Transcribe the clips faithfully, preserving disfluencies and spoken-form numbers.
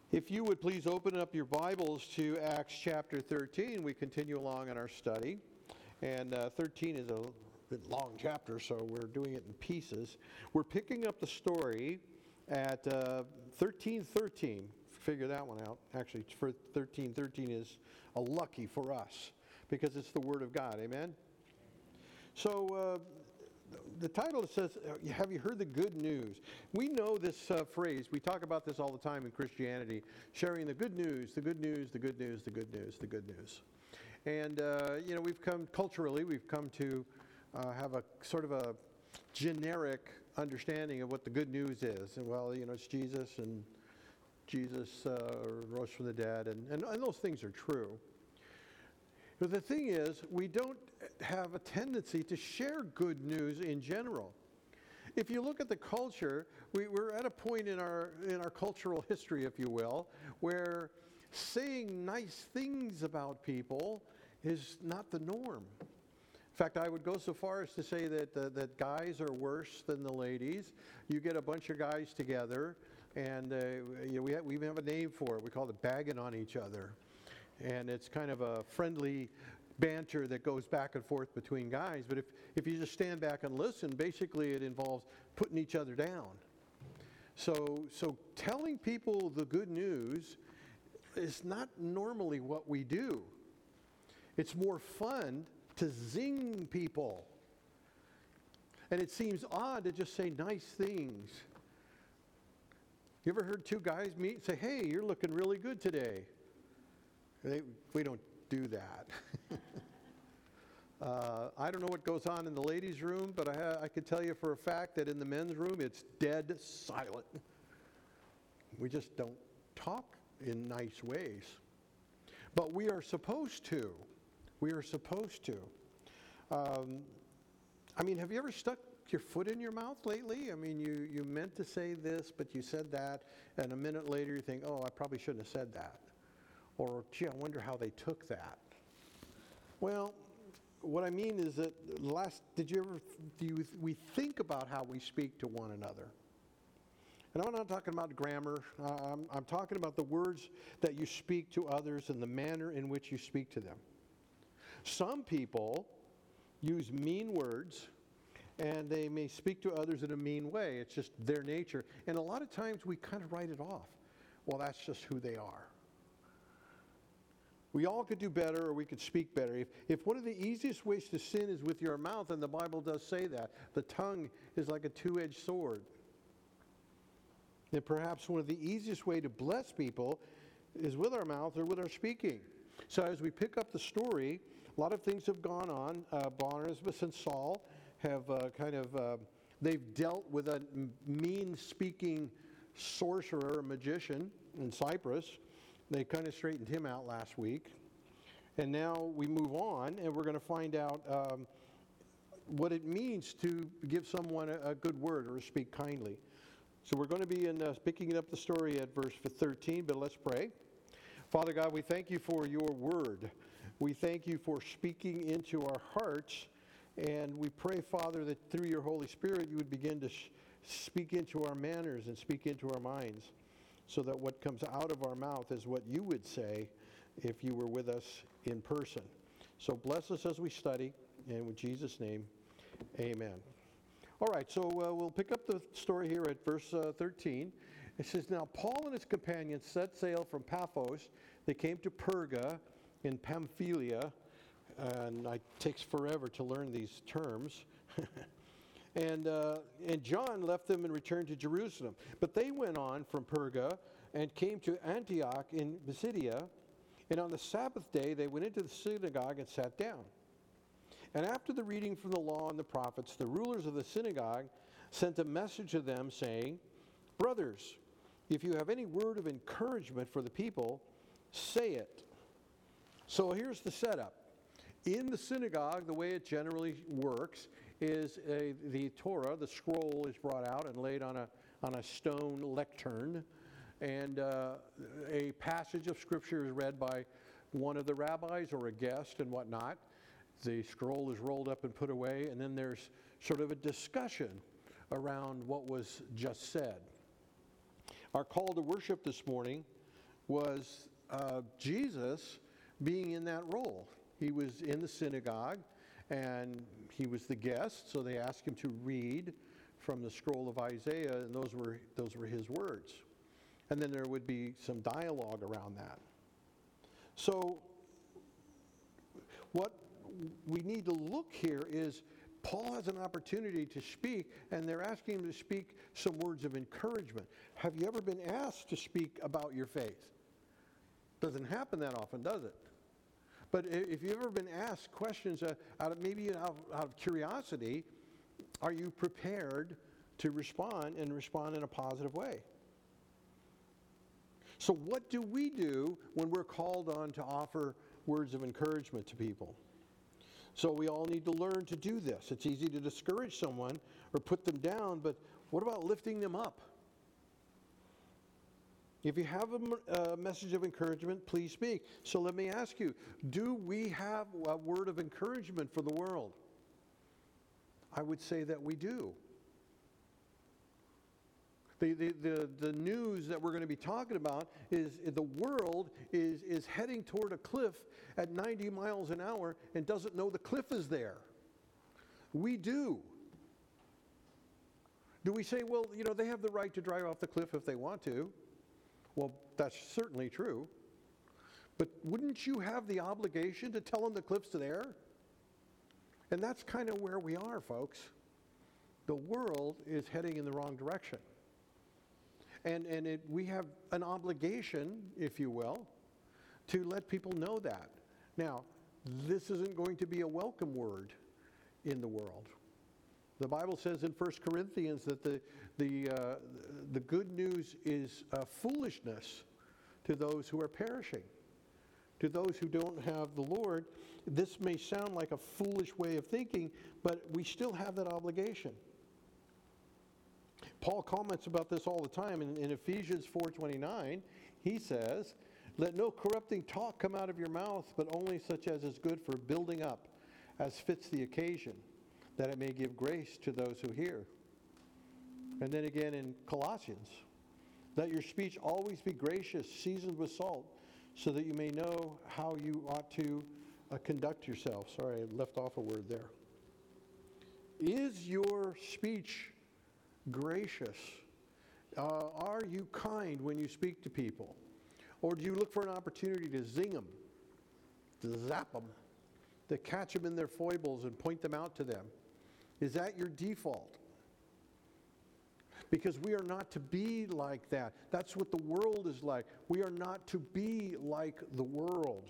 If you would please open up your Bibles to Acts chapter thirteen, we continue along in our study. And uh, thirteen is a bit long chapter, so we're doing it in pieces. We're picking up the story at uh, thirteen thirteen. Figure that one out. Actually, for thirteen thirteen is a lucky for us because it's the Word of God. Amen? So, uh, the title says, have you heard the good news? We know this uh, phrase. We talk about this all the time in Christianity, sharing the good news, the good news, the good news, the good news, the good news. And, uh, you know, we've come, culturally, we've come to uh, have a sort of a generic understanding of what the good news is. And, well, you know, it's Jesus, and Jesus uh, rose from the dead, and, and, and those things are true. But the thing is, we don't have a tendency to share good news in general. If you look at the culture, we, we're at a point in our in our cultural history, if you will, where saying nice things about people is not the norm. In fact, I would go so far as to say that uh, that guys are worse than the ladies. You get a bunch of guys together, and uh, you know, we have, we even have a name for it. We call it bagging on each other. And it's kind of a friendly banter that goes back and forth between guys. But if, if you just stand back and listen, basically it involves putting each other down. So, so telling people the good news is not normally what we do. It's more fun to zing people. And it seems odd to just say nice things. You ever heard two guys meet and say, hey, you're looking really good today? They, we don't do that. uh, I don't know what goes on in the ladies' room, but I, ha- I can tell you for a fact that in the men's room, it's dead silent. We just don't talk in nice ways. But we are supposed to. We are supposed to. Um, I mean, have you ever stuck your foot in your mouth lately? I mean, you, you meant to say this, but you said that, and a minute later you think, oh, I probably shouldn't have said that. Or, gee, I wonder how they took that. Well, what I mean is that last, did you ever, do you, we think about how we speak to one another. And I'm not talking about grammar. Uh, I'm, I'm talking about the words that you speak to others and the manner in which you speak to them. Some people use mean words, and they may speak to others in a mean way. It's just their nature. And a lot of times we kind of write it off. Well, that's just who they are. We all could do better, or we could speak better. If, if one of the easiest ways to sin is with your mouth, and the Bible does say that, the tongue is like a two-edged sword. And perhaps one of the easiest way to bless people is with our mouth or with our speaking. So as we pick up the story, a lot of things have gone on. Uh, Barnabas and Saul have uh, kind of, uh, they've dealt with a mean-speaking sorcerer, magician in Cyprus. They kind of straightened him out last week. And now we move on, and we're going to find out um, what it means to give someone a, a good word or speak kindly. So we're going to be in uh, picking up the story at verse thirteen, but let's pray. Father God, we thank you for your word. We thank you for speaking into our hearts, and we pray, Father, that through your Holy Spirit you would begin to sh- speak into our manners and speak into our minds, so that what comes out of our mouth is what you would say if you were with us in person. So bless us as we study, and in Jesus' name, amen. All right, so uh, we'll pick up the story here at verse uh, thirteen. It says, now Paul and his companions set sail from Paphos. They came to Perga in Pamphylia, and it takes forever to learn these terms. And, uh, and John left them and returned to Jerusalem. But they went on from Perga and came to Antioch in Pisidia. And on the Sabbath day, they went into the synagogue and sat down. And after the reading from the law and the prophets, the rulers of the synagogue sent a message to them saying, brothers, if you have any word of encouragement for the people, say it. So here's the setup. In the synagogue, the way it generally works is a, the Torah, the scroll, is brought out and laid on a on a stone lectern, and uh, a passage of Scripture is read by one of the rabbis or a guest and whatnot. The scroll is rolled up and put away, and then there's sort of a discussion around what was just said. Our call to worship this morning was uh, Jesus being in that role. He was in the synagogue, and he was the guest, so they asked him to read from the scroll of Isaiah, and those were, those were his words. And then there would be some dialogue around that. So what we need to look here is Paul has an opportunity to speak, and they're asking him to speak some words of encouragement. Have you ever been asked to speak about your faith? Doesn't happen that often, does it? But if you've ever been asked questions, uh, out of, maybe out of, out of curiosity, are you prepared to respond and respond in a positive way? So what do we do when we're called on to offer words of encouragement to people? So we all need to learn to do this. It's easy to discourage someone or put them down, but what about lifting them up? If you have a, a message of encouragement, please speak. So let me ask you, do we have a word of encouragement for the world? I would say that we do. The, the, the, the news that we're going to be talking about is the world is, is heading toward a cliff at ninety miles an hour and doesn't know the cliff is there. We do. Do we say, well, you know, they have the right to drive off the cliff if they want to? Well, that's certainly true. But wouldn't you have the obligation to tell them the cliff's there? And that's kind of where we are, folks. The world is heading in the wrong direction. And, and it, we have an obligation, if you will, to let people know that. Now, this isn't going to be a welcome word in the world. The Bible says in First Corinthians that the, the, uh, the good news is uh, foolishness to those who are perishing. To those who don't have the Lord, this may sound like a foolish way of thinking, but we still have that obligation. Paul comments about this all the time. In, in Ephesians four twenty-nine, he says, "Let no corrupting talk come out of your mouth, but only such as is good for building up, as fits the occasion, that it may give grace to those who hear." And then again in Colossians, "Let your speech always be gracious, seasoned with salt, so that you may know how you ought to uh, conduct yourself." Sorry, I left off a word there. Is your speech gracious? Uh, are you kind when you speak to people? Or do you look for an opportunity to zing them, to zap them, to catch them in their foibles and point them out to them? Is that your default? Because we are not to be like that. That's what the world is like. We are not to be like the world.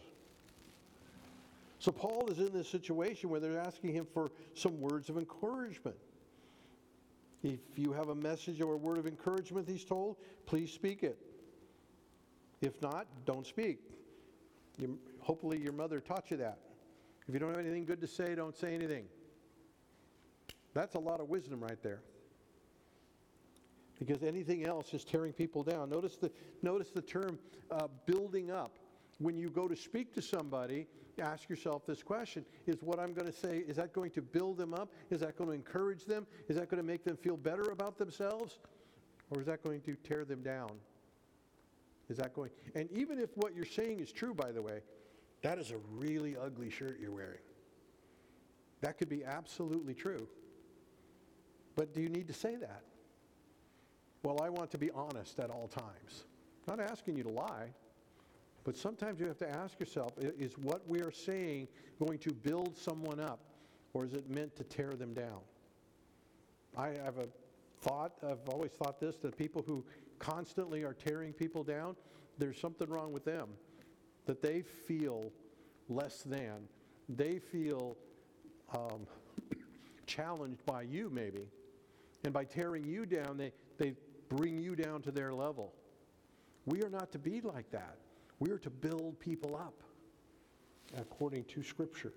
So Paul is in this situation where they're asking him for some words of encouragement. If you have a message or a word of encouragement, he's told, please speak it. If not, don't speak. You, hopefully your mother taught you that. If you don't have anything good to say, don't say anything. That's a lot of wisdom right there. Because anything else is tearing people down. Notice the, notice the term uh, building up. When you go to speak to somebody, ask yourself this question: is what I'm going to say, is that going to build them up? Is that going to encourage them? Is that going to make them feel better about themselves? Or is that going to tear them down? Is that going... And even if what you're saying is true, by the way, that is a really ugly shirt you're wearing. That could be absolutely true. But do you need to say that? Well, I want to be honest at all times. I'm not asking you to lie. But sometimes you have to ask yourself, is what we are saying going to build someone up, or is it meant to tear them down? I have a thought, I've always thought this, that people who constantly are tearing people down, there's something wrong with them. That they feel less than. They feel um, challenged by you, maybe. And by tearing you down, they, they bring you down to their level. We are not to be like that. We are to build people up according to Scripture.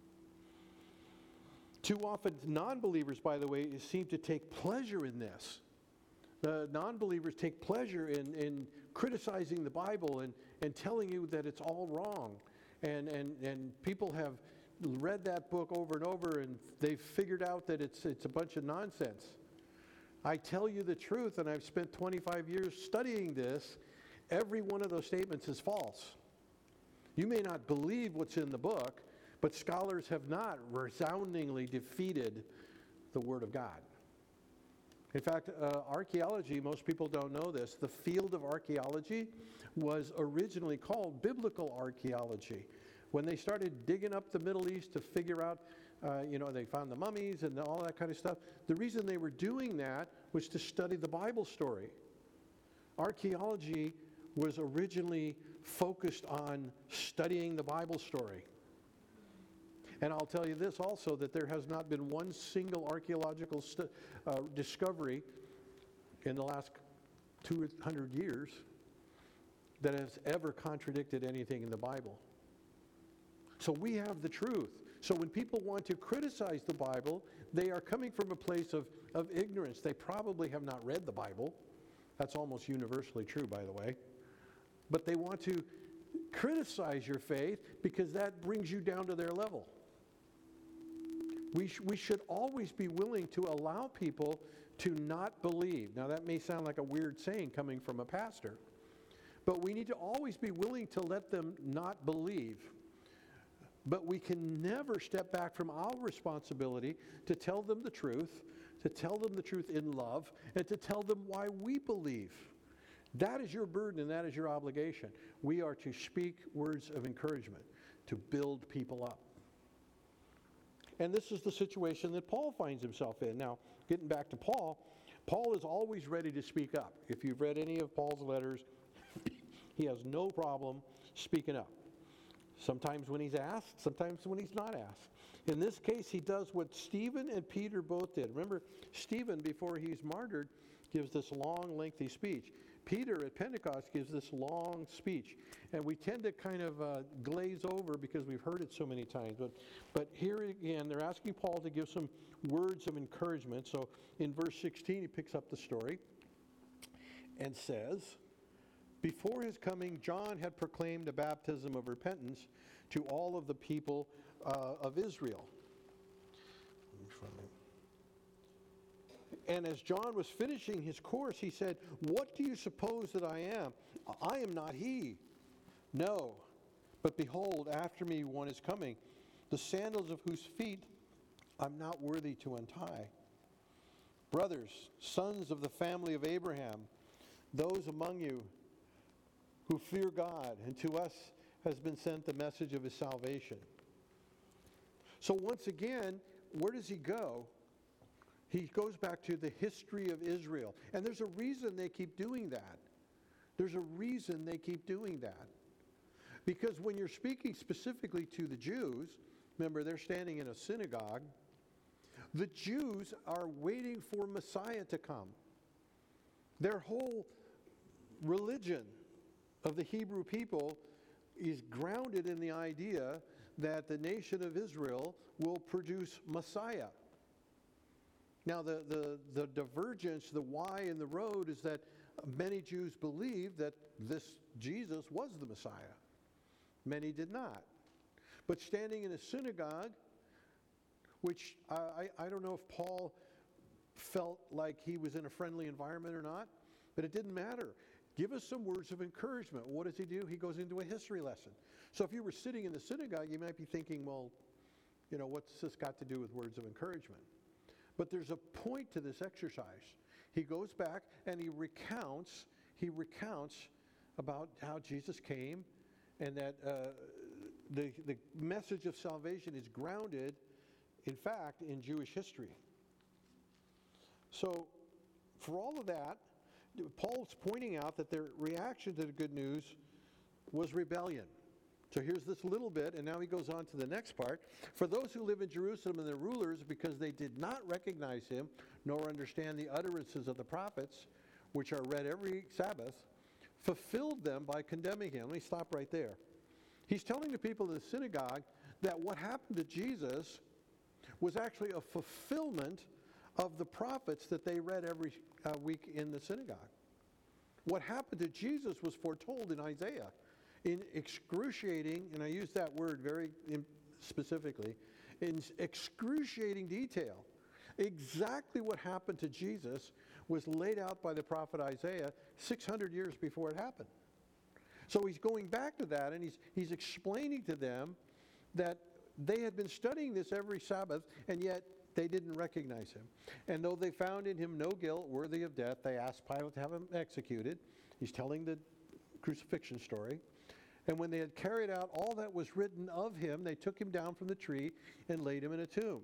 Too often, non-believers, by the way, seem to take pleasure in this. The non-believers take pleasure in, in criticizing the Bible and, and telling you that it's all wrong. And, and, and people have read that book over and over, and they've figured out that it's, it's a bunch of nonsense. I tell you the truth, and I've spent twenty-five years studying this, every one of those statements is false. You may not believe what's in the book, but scholars have not resoundingly defeated the Word of God. In fact, uh, archaeology, most people don't know this, the field of archaeology was originally called biblical archaeology. When they started digging up the Middle East to figure out, uh, you know, they found the mummies and all that kind of stuff, the reason they were doing that was to study the Bible story. Archaeology was originally focused on studying the Bible story. And I'll tell you this also, that there has not been one single archaeological st- uh, discovery in the last two hundred years that has ever contradicted anything in the Bible. So we have the truth. So when people want to criticize the Bible, they are coming from a place of, of ignorance. They probably have not read the Bible. That's almost universally true, by the way. But they want to criticize your faith because that brings you down to their level. We, sh- we should always be willing to allow people to not believe. Now, that may sound like a weird saying coming from a pastor, but we need to always be willing to let them not believe. But we can never step back from our responsibility to tell them the truth, to tell them the truth in love, and to tell them why we believe. That is your burden and that is your obligation. We are to speak words of encouragement, to build people up. And this is the situation that Paul finds himself in. Now, getting back to Paul, Paul is always ready to speak up. If you've read any of Paul's letters, he has no problem speaking up. Sometimes when he's asked, sometimes when he's not asked. In this case, he does what Stephen and Peter both did. Remember, Stephen, before he's martyred, gives this long, lengthy speech. Peter at Pentecost gives this long speech. And we tend to kind of uh, glaze over because we've heard it so many times. But, but here again, they're asking Paul to give some words of encouragement. So in verse sixteen, he picks up the story and says, before his coming, John had proclaimed a baptism of repentance to all of the people uh, of Israel. And as John was finishing his course, he said, what do you suppose that I am? I am not he. No, but behold, after me one is coming, the sandals of whose feet I'm not worthy to untie. Brothers, sons of the family of Abraham, those among you who fear God, and to us has been sent the message of his salvation. So once again, where does he go? He goes back to the history of Israel. And there's a reason they keep doing that. There's a reason they keep doing that. Because when you're speaking specifically to the Jews, remember they're standing in a synagogue, the Jews are waiting for Messiah to come. Their whole religion of the Hebrew people is grounded in the idea that the nation of Israel will produce Messiah. Now, the, the, the divergence, the why in the road is that many Jews believed that this Jesus was the Messiah. Many did not. But standing in a synagogue, which I, I, I don't know if Paul felt like he was in a friendly environment or not, but it didn't matter. Give us some words of encouragement. What does he do? He goes into a history lesson. So if you were sitting in the synagogue, you might be thinking, well, you know, what's this got to do with words of encouragement? But there's a point to this exercise. He goes back and he recounts, he recounts about how Jesus came and that uh, the, the message of salvation is grounded, in fact, in Jewish history. So for all of that, Paul's pointing out that their reaction to the good news was rebellion. So here's this little bit, and now he goes on to the next part. For those who live in Jerusalem and their rulers, because they did not recognize him, nor understand the utterances of the prophets, which are read every Sabbath, fulfilled them by condemning him. Let me stop right there. He's telling the people in the synagogue that what happened to Jesus was actually a fulfillment of the prophets that they read every uh, week in the synagogue. What happened to Jesus was foretold in Isaiah in excruciating, and I use that word very specifically, in excruciating detail. Exactly what happened to Jesus was laid out by the prophet Isaiah six hundred years before it happened. So he's going back to that, and he's, he's explaining to them that they had been studying this every Sabbath, and yet they didn't recognize him. And though they found in him no guilt worthy of death, they asked Pilate to have him executed. He's telling the crucifixion story. And when they had carried out all that was written of him, they took him down from the tree and laid him in a tomb.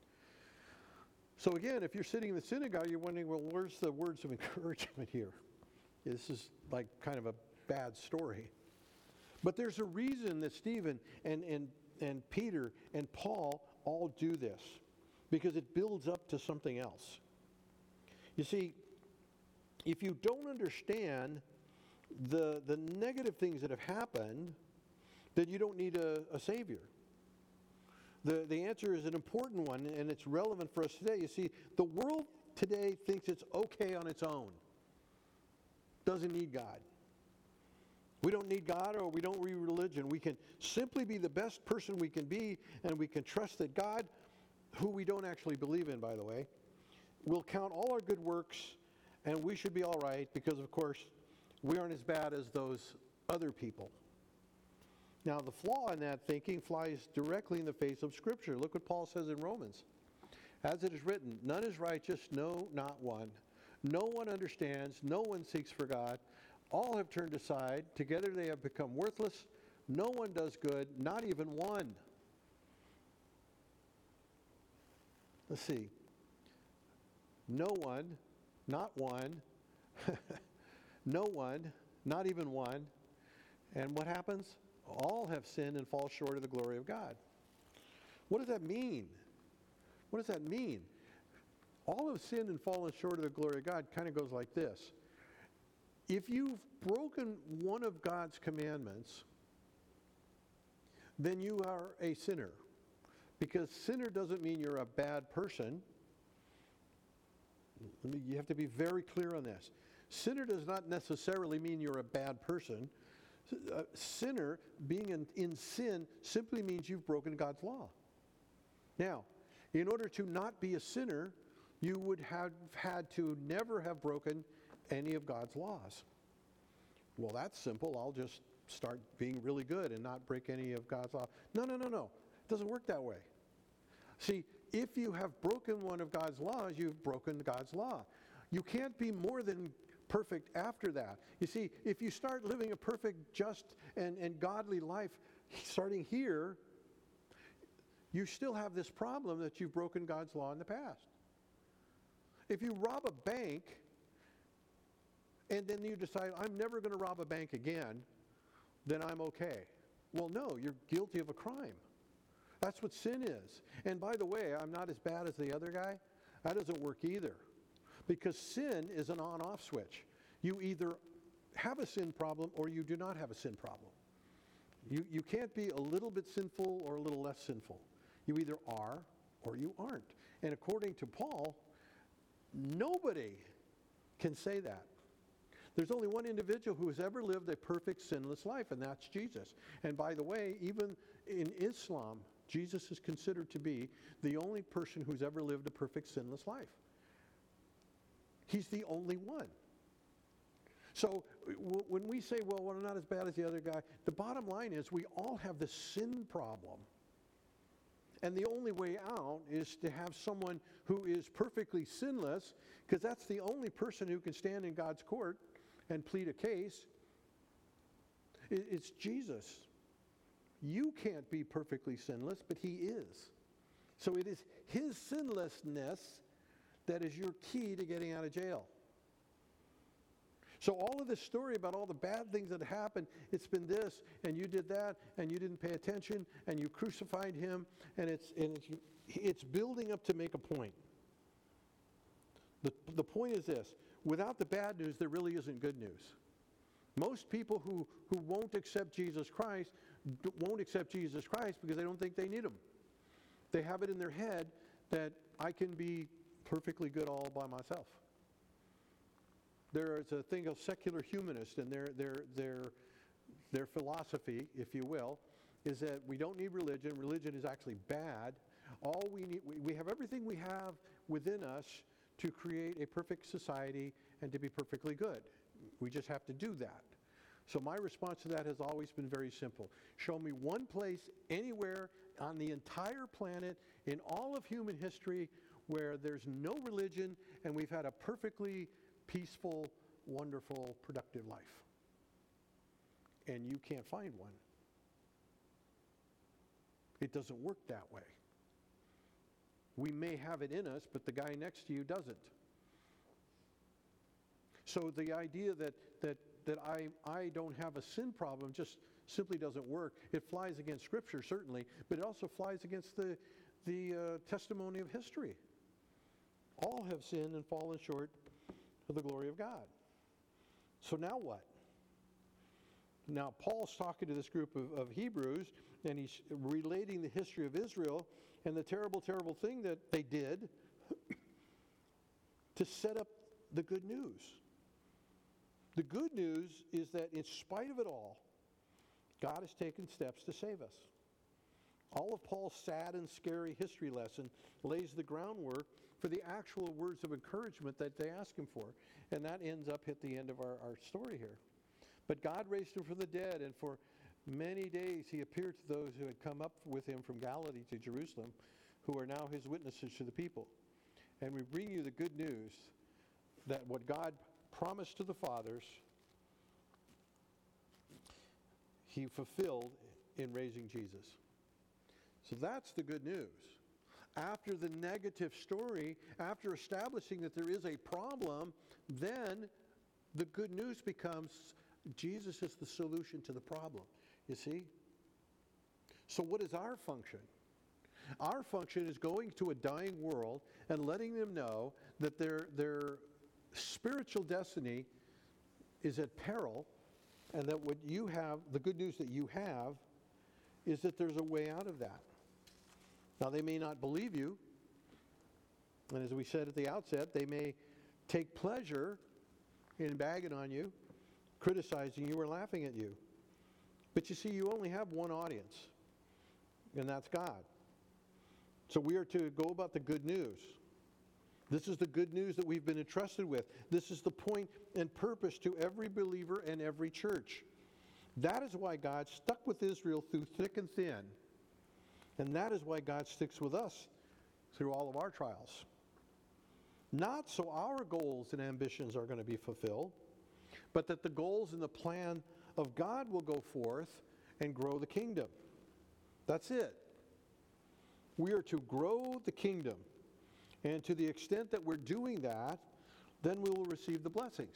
So again, if you're sitting in the synagogue, you're wondering, well, where's the words of encouragement here? This is like kind of a bad story. But there's a reason that Stephen and, and, and Peter and Paul all do this, because it builds up to something else. You see, if you don't understand the, the negative things that have happened, then you don't need a, a Savior. The, the answer is an important one, and it's relevant for us today. You see, the world today thinks it's okay on its own. Doesn't need God. We don't need God, or we don't need religion. We can simply be the best person we can be, and we can trust that God, who we don't actually believe in, by the way, will count all our good works, and we should be all right because, of course, we aren't as bad as those other people. Now, the flaw in that thinking flies directly in the face of Scripture. Look what Paul says in Romans. As it is written, none is righteous, no, not one. No one understands, no one seeks for God. All have turned aside. Together they have become worthless. No one does good, not even one. Let's see. No one, not one. No one, not even one. And what happens? All have sinned and fall short of the glory of God. What does that mean? What does that mean? All have sinned and fallen short of the glory of God kind of goes like this. If you've broken one of God's commandments, then you are a sinner. Because sinner doesn't mean you're a bad person. Let me, you have to be very clear on this. Sinner does not necessarily mean you're a bad person. A sinner, being in, in sin, simply means you've broken God's law. Now, in order to not be a sinner, you would have had to never have broken any of God's laws. Well, that's simple. I'll just start being really good and not break any of God's law. No, no, no, no. It doesn't work that way. See, if you have broken one of God's laws, you've broken God's law. You can't be more than perfect after that. You see, if you start living a perfect, just, and, and godly life starting here, you still have this problem that you've broken God's law in the past. If you rob a bank, and then you decide, I'm never going to rob a bank again, then I'm okay. Well, no, you're guilty of a crime. That's what sin is. And by the way, I'm not as bad as the other guy. That doesn't work either. Because sin is an on-off switch. You either have a sin problem or you do not have a sin problem. You, you can't be a little bit sinful or a little less sinful. You either are or you aren't. And according to Paul, nobody can say that. There's only one individual who has ever lived a perfect sinless life, and that's Jesus. And by the way, even in Islam, Jesus is considered to be the only person who's ever lived a perfect sinless life. He's the only one. So w- when we say, well, we're not as bad as the other guy, the bottom line is we all have this sin problem. And the only way out is to have someone who is perfectly sinless, because that's the only person who can stand in God's court and plead a case. It, it's Jesus. You can't be perfectly sinless, but he is. So it is his sinlessness that is your key to getting out of jail. So all of this story about all the bad things that happened, it's been this, and you did that, and you didn't pay attention, and you crucified him, and it's, and it's, it's building up to make a point. The, the point is this: without the bad news, there really isn't good news. Most people who, who won't accept Jesus Christ won't accept Jesus Christ because they don't think they need him. They have it in their head that I can be perfectly good all by myself. There is a thing of secular humanists, and their their their their philosophy, if you will, is that we don't need religion. Religion is actually bad. All we need, we, we have everything we have within us to create a perfect society and to be perfectly good. We just have to do that. So my response to that has always been very simple. Show me one place anywhere on the entire planet in all of human history where there's no religion and we've had a perfectly peaceful, wonderful, productive life. And you can't find one. It doesn't work that way. We may have it in us, but the guy next to you doesn't. So the idea that that that I, I don't have a sin problem just simply doesn't work. It flies against Scripture, certainly, but it also flies against the, the uh, testimony of history. All have sinned and fallen short of the glory of God. So now what? Now Paul's talking to this group of, of Hebrews, and he's relating the history of Israel and the terrible, terrible thing that they did to set up the good news. The good news is that in spite of it all, God has taken steps to save us. All of Paul's sad and scary history lesson lays the groundwork for the actual words of encouragement that they ask him for. And that ends up at the end of our, our story here. But God raised him from the dead, and for many days he appeared to those who had come up with him from Galilee to Jerusalem, who are now his witnesses to the people. And we bring you the good news that what God promised to the fathers, he fulfilled in raising Jesus. So that's the good news. After the negative story, after establishing that there is a problem, then the good news becomes Jesus is the solution to the problem. You see? So what is our function? Our function is going to a dying world and letting them know that their, their spiritual destiny is at peril, and that what you have, the good news that you have, is that there's a way out of that. Now, they may not believe you, and as we said at the outset, they may take pleasure in bagging on you, criticizing you, or laughing at you. But you see, you only have one audience, and that's God. So we are to go about the good news. This is the good news that we've been entrusted with. This is the point and purpose to every believer and every church. That is why God stuck with Israel through thick and thin. And that is why God sticks with us through all of our trials. Not so our goals and ambitions are going to be fulfilled, but that the goals and the plan of God will go forth and grow the kingdom. That's it. We are to grow the kingdom. And to the extent that we're doing that, then we will receive the blessings.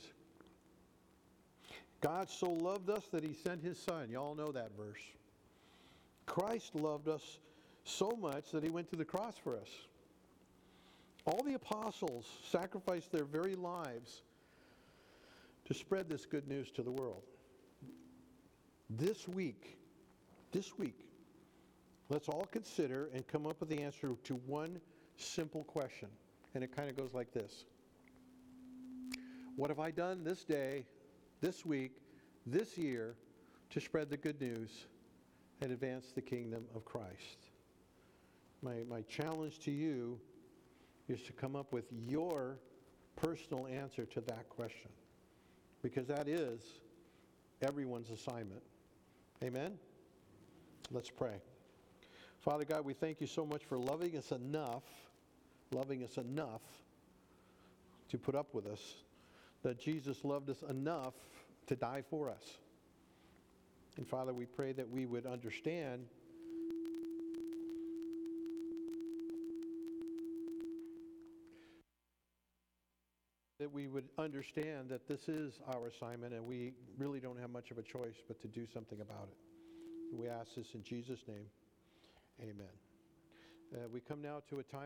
God so loved us that he sent his son. You all know that verse. Christ loved us so much that he went to the cross for us. All the apostles sacrificed their very lives to spread this good news to the world. This week, this week, let's all consider and come up with the answer to one simple question. And it kind of goes like this. What have I done this day, this week, this year to spread the good news and advance the kingdom of Christ? My, my challenge to you is to come up with your personal answer to that question, because that is everyone's assignment. Amen? Let's pray. Father God, we thank you so much for loving us enough, loving us enough to put up with us, that Jesus loved us enough to die for us. And Father, we pray that we would understand that we would understand that this is our assignment, and we really don't have much of a choice but to do something about it. We ask this in Jesus' name. Amen. Uh, we come now to a time